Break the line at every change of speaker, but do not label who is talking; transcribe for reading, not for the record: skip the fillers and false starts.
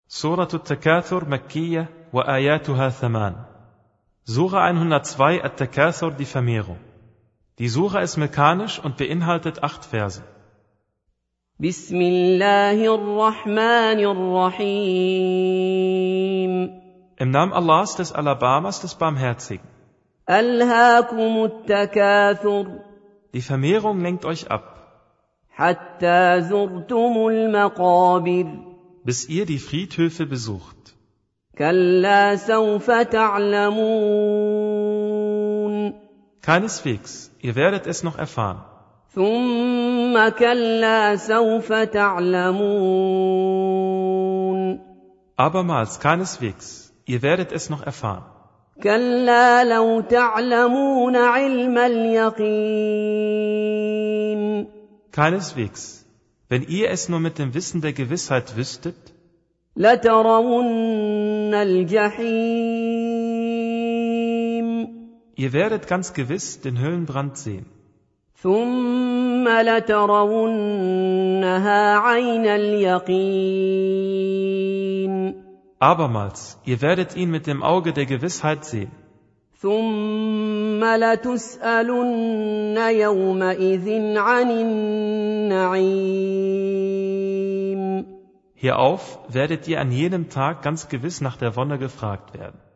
Surat At-Takathur Makkiyah wa ayatuha thaman. Sura 102 At-Takathur, die Vermehrung. Die Sura ist mekanisch und beinhaltet 8 Verse.
Bismillahirrahmanirrahim.
Im Namen Allahs, des Alabamas, des Barmherzigen.
Alhaakumut Takathur.
Die Vermehrung lenkt euch ab,
Hatta zurtumul Maqabir.
bis ihr die Friedhöfe besucht.
Kalla sawfa ta'lamun.
Keineswegs, ihr werdet es noch erfahren.
Thumma kalla sawfa ta'lamun.
Abermals, keineswegs, ihr werdet es noch erfahren.
Kalla law ta'lamuna 'ilmal yaqin.
Keineswegs, wenn ihr es nur mit dem Wissen der Gewissheit wüsstet,
لترون الجحيم.
ihr werdet ganz gewiss den Höllenbrand sehen.
ثم لترونها عين اليقين.
Abermals, ihr werdet ihn mit dem Auge der Gewissheit sehen.
ثم لتسألن يومئذ عن النعيم.
Hierauf werdet ihr an jenem Tag ganz gewiss nach der Wonne gefragt werden.